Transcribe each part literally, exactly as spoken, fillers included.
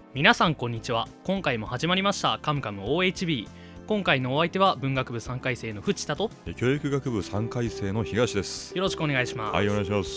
皆さんこんにちは。今回も始まりましたカムカム オーエイチビー。今回のお相手は文学部さんかい生の藤田と教育学部さんかい生の東です。 よろしくお願いします。 はい、お願いします。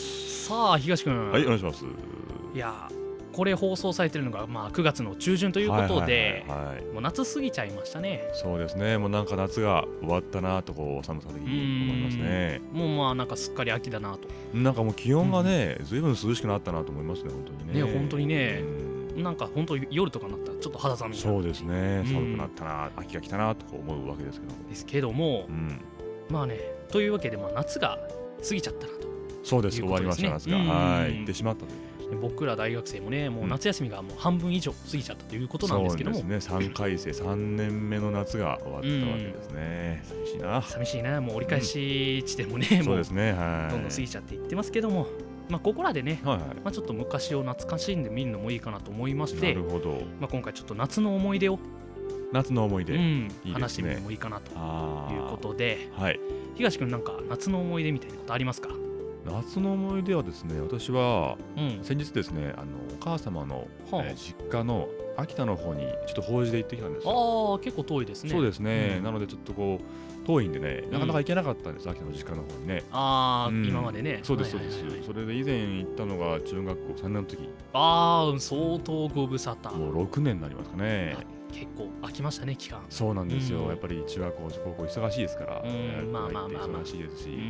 さあ東くん、 はい、お願いします。 いやこれ放送されてるのがまあくがつの中旬ということで、 はいはいはいはい、 もう夏過ぎちゃいましたね。 そうですね、もうなんか夏が終わったなとこう寒さ的に思いますね。 もうまあなんかすっかり秋だなと。 なんかもう気温がね、ずいぶん涼しくなったなと思いますね、本当にね。 ね、本当にね、なんか本当夜とかになったらちょっと肌寒いな。 そうですね、寒くなったな、秋が来たなと思うわけですけども。 ですけども、 うん、まあね、というわけでまあ夏が過ぎちゃったなと。 そうです、終わりました夏が、はい、行ってしまったという。 僕ら大学生もね、もう夏休みがもう半分以上過ぎちゃったということなんですけども、 そうですね、さんかい生さんねんめの夏が終わったわけですね。寂しいな。 寂しいな。もう折り返し地点もね、うん、もうどんどん過ぎちゃっていってますけども、まあ、ここらでね、はいはい、まあ、ちょっと昔を懐かしんでみるのもいいかなと思いまして、 なるほど、 まあ、今回ちょっと夏の思い出を夏の思い出、うん、いいですね、 話してみるのもいいかなということで、 はい、 東くんなんか夏の思い出みたいなことありますか？ 夏の思い出はですね、私は、うん、先日ですね、あのお母様の、はあえー、実家の秋田の方にちょっと法事で行ってきたんですよ。 ああ、結構遠いですね。 そうですね、うん、なのでちょっとこう遠いんでね、なかなか行けなかったんです、うん、秋田の実家の方にね。 ああ、うん、今までね。 そうですそうです、はいはいはい、それで以前行ったのが中学校さんねんの時。 ああ、相当ご無沙汰。 もうろくねんになりますかね。 結構空きましたね、期間。 そうなんですよ、うん、やっぱり中学校高校忙しいですから、 うん、まあまあまあまあ忙しいですし、 うん、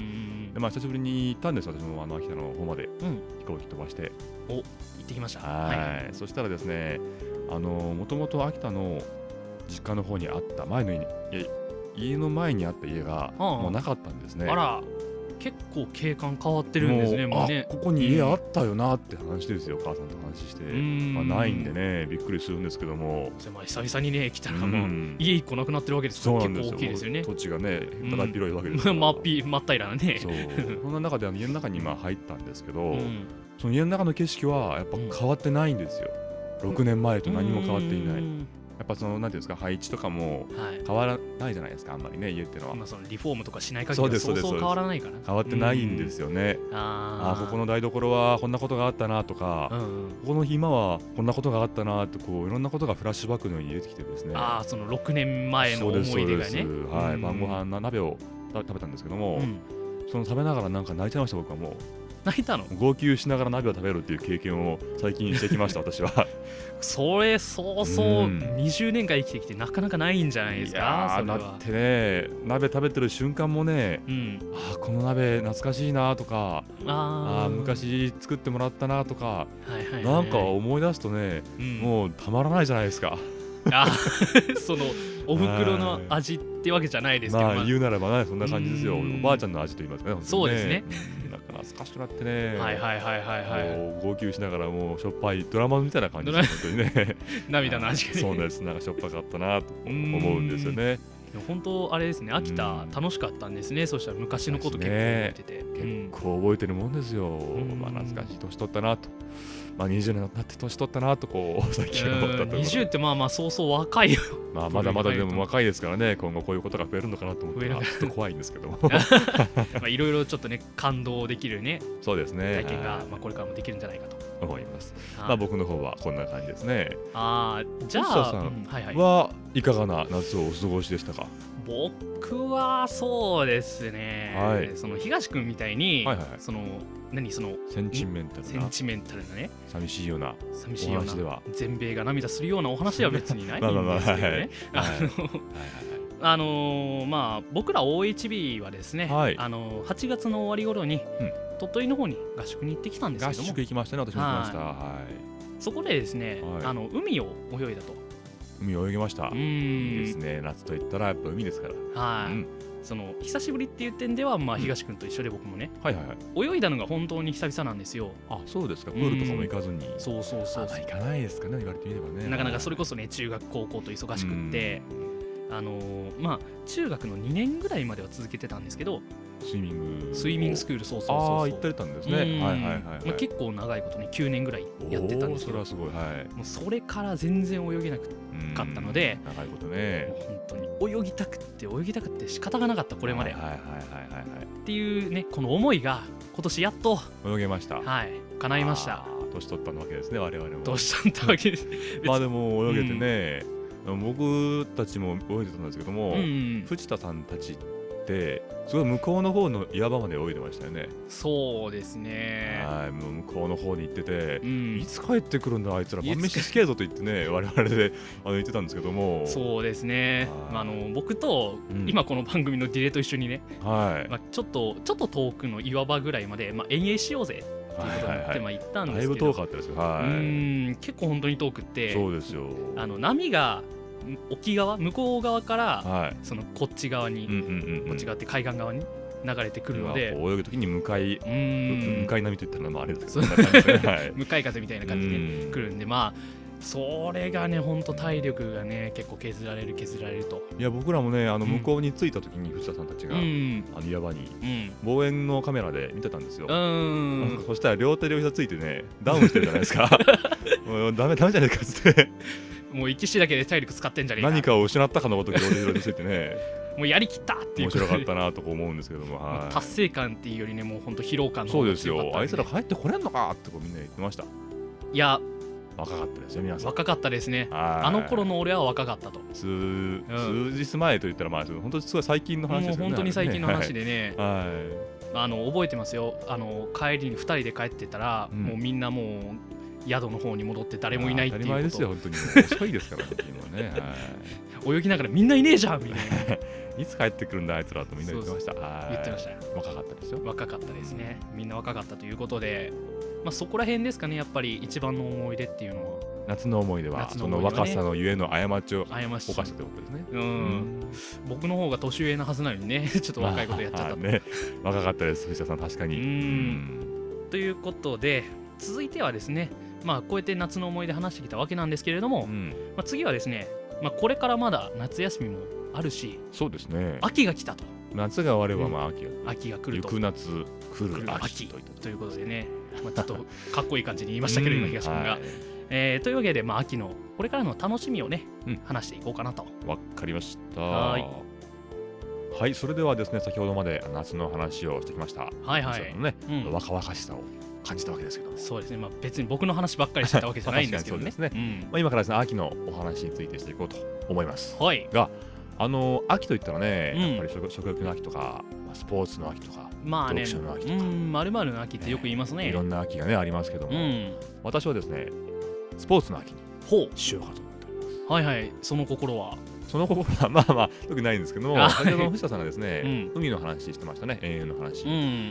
でまあ久しぶりに行ったんです、私もあの秋田の方まで、うん、飛行機飛ばして。 お、行ってきました。 はい、はい、そしたらですね、あのもともと秋田の実家の方にあった前の家に、家の前にあった家がもうなかったんですね。 あら、結構景観変わってるんですね。 もうもうね、 あ、ここに家あったよなって話ですよ、お母さんと話して、まあ、ないんでね、びっくりするんですけども、 まあ、久々にね来たらもう家一個なくなってるわけですから、結構大きいですよね。 土地がね、だだっ広いわけですから、 真っぴ真っ平らなね。 そう、そんな中であの家の中にまあ入ったんですけど、うん、その家の中の景色はやっぱ変わってないんですよ、うん、ろくねんまえと何も変わっていない。やっぱそのなんていうんですか、配置とかも変わらないじゃないですか、あんまりね、家っていうのは。 まあそのリフォームとかしない限りはそうそう変わらないから。 変わってないんですよね。ああ、ここの台所はこんなことがあったなとか、うんうん、ここの今はこんなことがあったなって、こういろんなことがフラッシュバックのように出てきてですね。 ああ、そのろくねんまえの思い出がね。 はい、晩ご飯の鍋を食べたんですけども、うん、その食べながらなんか泣いちゃいました、僕はもう。 泣いたの？ 号泣しながら鍋を食べるっていう経験を最近してきました私は。 それそうそうにじゅうねんかん生きてきてなかなかないんじゃないですか。 いやだってね、鍋食べてる瞬間もね、うん、あこの鍋懐かしいなとか、ああ昔作ってもらったなとか、はいはいはい、なんか思い出すとね、うん、もうたまらないじゃないですか。 あそのお袋の味ってわけじゃないですけど、 まあ言うならばね、そんな感じですよ。おばあちゃんの味と言いますかね、本当にね。 そうですね。 懐かしくなってね、 はいはいはいはいはい、 もう号泣しながらもうしょっぱいドラマみたいな感じです、本当にね。 涙の味がね。 そうです、なんかしょっぱかったなと思うんですよね。 本当あれですね、秋田楽しかったんですね。そしたら昔のこと結構覚えてて、 ね、結構覚えてるもんですよ。まあ懐かしい年取ったなと、まあにじゅうねんになって年取ったなとこう最近思ったところ。 にじゅうってまあまあそうそう若いよ。 まあまだまだでも若いですからね、今後こういうことが増えるのかなと思って、ちょっと怖いんですけども。まあいろいろちょっとね感動できるね。 そうですね。 体験がまあこれからもできるんじゃないかと思います。まあ僕の方はこんな感じですね。 ああ、じゃあさんはいかがな夏をお過ごしでしたか？ 僕はそうですね、はい、その東君みたいに、はいはいはい、その何そのセンチメンタルなセンチメンタルなね、 寂しいような寂しいような全米が涙するようなお話では別にないんですけどね。あのまあ僕ら オーエイチビー はですね、はい、あのはちがつの終わり頃に、うん、鳥取の方に合宿に行ってきたんですけども、 合宿行きましたね、私も行きました。はいはい、 そこでですね、はい、あの海を泳いだと。 海を泳ぎました。いいですね。夏といったらやっぱ海ですから。 はい、うん、その久しぶりっていう点では、まあ、東君と一緒で僕もね、うん、はいはいはい、泳いだのが本当に久々なんですよ。 あ、そうですか。プールとかも行かずに。 そうそうそうそう。 行かないですかね、言われてみればね。 なかなかそれこそね、中学高校と忙しくって、あのー、まあ中学のにねんぐらいまでは続けてたんですけど、 スイミングスイミングスクール、そうそうそうそう、 ああ行ってたんですね。はいはいはい、はい、 まあ、結構長いことねきゅうねんぐらいやってたんですけど、 それはすごい、はい、 もうそれから全然泳げなかったので、 長いことね、 もう本当に泳ぎたくって泳ぎたくって仕方がなかったこれまで、はいはいはいはいはいっていうね、この思いが今年やっと泳げました。 はい、叶いました。 年取ったわけですね、我々も。 年取ったわけです。 まあでも泳げてね、うん、僕たちも泳いでたんですけども、うんうん、藤田さんたちってすごい向こうの方の岩場まで泳いでましたよね。 そうですね。 はい、もう向こうの方に行ってて、うん、いつ帰ってくるんだあいつら晩飯つけぞと言ってね我々であの言ってたんですけども。 そうですね。まあ、あの僕と、うん、今この番組のディレと一緒にね、はい、まあ、ちょっとちょっと遠くの岩場ぐらいまで、まあ、遠泳しようぜっていうことになって、まあ行ったんですけど、 だいぶ遠かったですよ。はい、 うん結構本当に遠くって、 そうですよ。 あの波が沖側向こう側から、はい、そのこっち側に、うんうんうんうん、こっち側って海岸側に流れてくるので、 泳ぐときに向かい向かい波といったらまああれですけど、 ね、向かい風みたいな感じで来るんで、まあそれがね本当体力がね結構削られる削られると。 いや僕らもねあの向こうに着いたときに藤田さんたちが、うん、あの岩場に、うん、望遠のカメラで見てたんですよ。うんそしたら両手両膝ついてねダウンしてるじゃないですか。もうダメダメじゃないかっつって。 もう息しだけで体力使ってんじゃねえか。 何かを失ったかのごとく両手両手ついてね。 もうやりきったっていう面白かったなと思うんですけども、はい、 達成感っていうよりねもう本当疲労感の方が強かった、ね、そうですよ。あいつら帰ってこれんのかってこうみんな言ってました。 いや若かったですよ皆さん。 若かったですね。あの頃の俺は若かったと。 数、うん、数日前と言ったらまあ本当にすごい最近の話ですよね。 もう本当に最近の話でね、 はい、 あの覚えてますよ。あの帰りにふたりで帰ってたら、うん、もうみんなもう宿の方に戻って誰もいないっていうこと。 当たり前ですよ本当に。遅いですからね今ね、 はい、泳ぎながらみんないねえじゃんみたいな。 いつ帰ってくるんだあいつらとみんな言ってました。 言ってました。 若かったですよ。 若かったですね。みんな若かったということで、まあ、そこら辺ですかねやっぱり一番の思い出っていうのは。 夏の思い出は、ね、その若さのゆえの過ちを犯したということですね。 うん、うん、僕の方が年上のはずなのにねちょっと若いことやっちゃったと。 ね、若かったです藤田さん確かに。うんうんということで続いてはですね、まあ、こうやって夏の思い出話してきたわけなんですけれども、うんまあ、次はですね、まあ、これからまだ夏休みもあるし、 そうですね、 秋が来たと。 夏が終わればまあ秋が、 うん、秋が来ると。 行く夏来る秋、 秋といったということでね、まあ、ちょっとかっこいい感じに言いましたけど、今東君が、はいえー、というわけで、まあ、秋のこれからの楽しみをね、うん、話していこうかなと。 わかりました。はいはい、それではですね先ほどまで夏の話をしてきました。 はいはい、 ねうん、若々しさを感じたわけですけども。 そうですね、まあ、別に僕の話ばっかりしてたわけじゃないんですけどね。 そうですね、うんまあ、今からですね秋のお話についてしていこうと思います、 はい、 があの秋といったらね、うん、やっぱり食欲の秋とかスポーツの秋とか、 まあね、 読書の秋とか、 まるまるの秋ってよく言いますね。 いろんな秋がねありますけども、うん、私はですねスポーツの秋にしようかと思っております。 はいはい、その心はその心はまあまあ特にないんですけども、先ほどの藤田さんがですね、うん、海の話してましたね、遠泳の話、うん、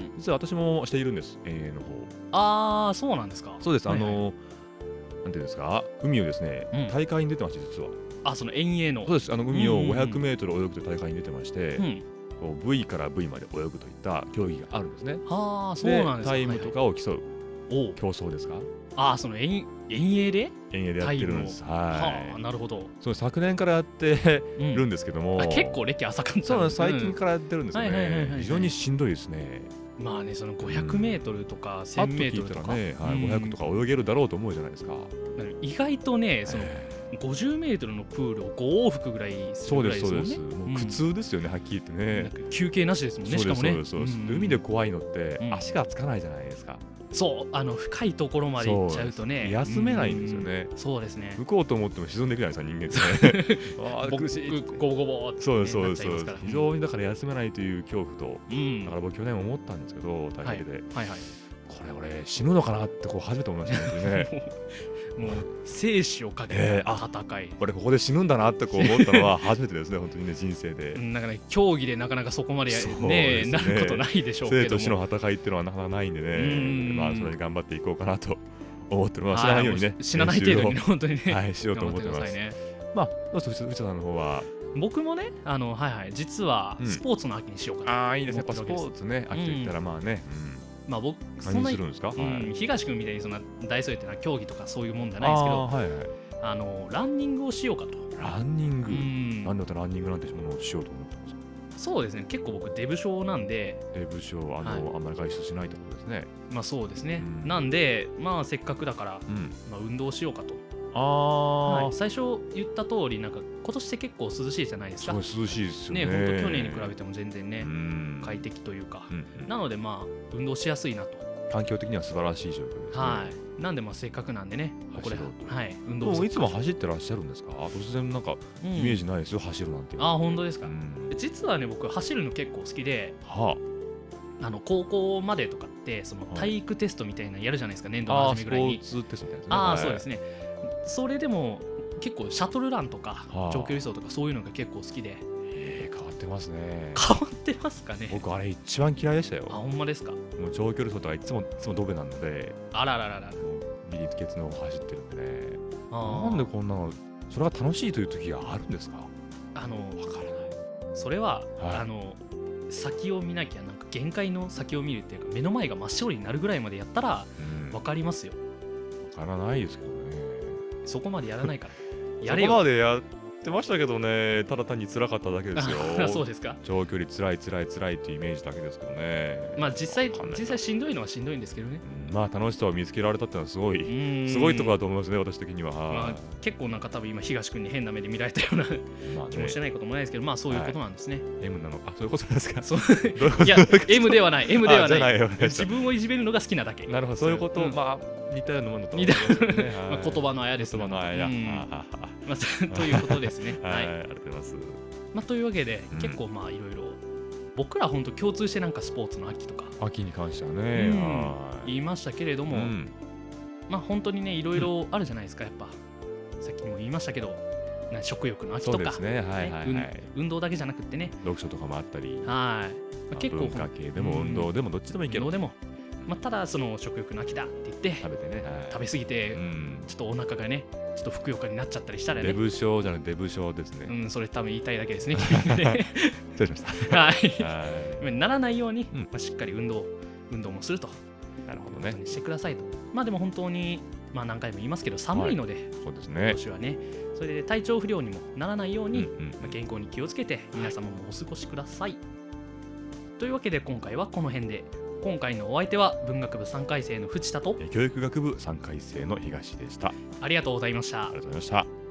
実は私もしているんです、遠泳の方。 ああ、そうなんですか。 そうです、はいはい、あのなんていうんですか、海をですね、うん、大会に出てまして実は。 あ、その遠泳の。 そうです、あの海をごひゃくメートル泳ぐという大会に出てまして、うん、こう V から V まで泳ぐといった競技があるんですね。 はあ、そうなんですか。 タイムとかを競う、はいはい、競争ですか。 ああ、その遠泳で遠泳でやってるんです。はい、 はあ、なるほど。 そう昨年からやってるんですけども、 うん、結構歴浅かったんです。 そう最近からやってるんですよね。非常にしんどいですね。 まあね、そのごひゃくメートルとかせんメートルとか、 ね、はい、ごひゃくとか泳げるだろうと思うじゃないですか。 意外とね、そのごじゅうメートルのプールをご往復ぐらいするぐらいですもんね。 そうですそうです。もう苦痛ですよね、はっきり言ってね。 休憩なしですもんね、しかもね。 そうですそうです。海で怖いのって足がつかないじゃないですか。 そう、あの深いところまで行っちゃうとね、 休めないんですよね。 そうですね。 向こうと思っても沈んでいくじゃないですか、人間ってね。 ああ、苦しい。ゴボゴボって。 そうですそうですそうです。非常にだから休めないという恐怖と、だから僕去年思ったんですけど、大会で、はいはい、これ俺死ぬのかなってこう初めて思いましたね。 もう生死をかけた戦い、 俺ここで死ぬんだなってこう思ったのは初めてですね、本当にね、人生で。 なんかね、競技でなかなかそこまでねなることないでしょうけども、 生と死の戦いっていうのはなかなかないんでね、まあそれに頑張っていこうかなと思ってる。まあ死なないようにね、 死なない程度に本当にね、 はい、しようと思ってます。まあどうぞ藤田さんの方は。 僕もね、あのはいはい、実はスポーツの秋にしようかな。 ああ、いいですね。やっぱスポーツね、秋といったらまあね。 まあ僕そんな、うん、 東君みたいにそんな大それてな競技とかそういうもんじゃないですけど、あ、はいはい、あのランニングをしようかと。 ランニング、うん、なんだったらランニングなんてものをしようと思ってますか。 そうですね、結構僕デブ症なんで。 デブ症、あの、はい、あんまり外出しないってことですね。 まあそうですね、うん、なんでまあせっかくだから、うん、まあ、運動しようかと。 あ、はい、 最初言った通り、なんか今年って結構涼しいじゃないですか。 すごい涼しいですよね。 ね、本当去年に比べても全然ね、快適というか、うんうん、なのでまあ運動しやすいなと。 環境的には素晴らしい状況ですね。 はい。 なんでまあせっかくなんでね、これはい運動もいつも走ってらっしゃるんですか？突然なんかイメージないですよ、うん、走るなんていう。 あ、本当ですか。うん、実はね僕走るの結構好きで、はあ、あの高校までとかってその体育テストみたいなのやるじゃないですか、年度の初めぐらいに。 あ、スポーツテストみたいな、ね、 ああ、そうですね。それでも結構シャトルランとか長距離走とかそういうのが結構好きで。 えー、変わってますね。 変わってますかね。 僕あれ一番嫌いでしたよ。 あ、ほんまですか。 もう長距離走とかいつもいつもドベなので、 あらららら、 右ケツの方走ってるんでね。なんでこんなの、それが楽しいという時があるんですか？ あのわからない。 それは、はい、あの先を見なきゃなんか限界の先を見るっていうか、目の前が真っ白になるぐらいまでやったらわかりますよ。 わからないですけどね。 そこまでやらないから。 やれよ。そこまでやってましたけどね、ただ単に辛かっただけですよ。 そうですか。 長距離辛い辛い辛いっていうイメージだけですけどね。 まあ実際実際しんどいのはしんどいんですけどね。 うん、まあ楽しさを見つけられたってのはすごいすごいところだと思いますね、私的には。まあ、 結構なんか多分今東君に変な目で見られたような気もしてないこともないですけど、まあそういうことなんですね。はい、 M なのか、そういうことですか。 そういや M ではない M ではない。自分をいじめるのが好きなだけ。 なるほど、そういうこと。まあ似たようなものと似たような言葉のあやです。 言葉のあや。 まあ、ということですね。 はい、ありがとうございます。 まあ、というわけで、うん、結構まあいろいろ僕ら本当共通してなんかスポーツの秋とか秋に関してはね、うん、 言いましたけれども、うん、まあ本当にねいろいろあるじゃないですか。やっぱさっきも言いましたけど、食欲の秋とか、 ね、はいはいはい、 運動だけじゃなくってね、 読書とかもあったり、はい、 まあ、結構文化系でも運動でもどっちでもいいけど、 運動でもまあ、ただその食欲の秋だって言って食べてね、はい、 食べ過ぎて、うん、ちょっとお腹がねちょっとふくよかになっちゃったりしたらね、 デブ症じゃないデブ症ですね。 うん、それ多分言いたいだけですね。 失礼しました。 はい。ならないように、うん、まあ、しっかり運動運動もすると。 なるほどね。 してくださいと。まあでも本当にまあ何回も言いますけど寒いので、はい、 そうですね。 今年はね、それで体調不良にもならないように、うんうん、まあ、健康に気をつけて皆様もお過ごしください。はい、というわけで今回はこの辺で。今回のお相手は文学部さんかい生の藤田と教育学部さんかい生の東でした。 ありがとうございました。 ありがとうございました。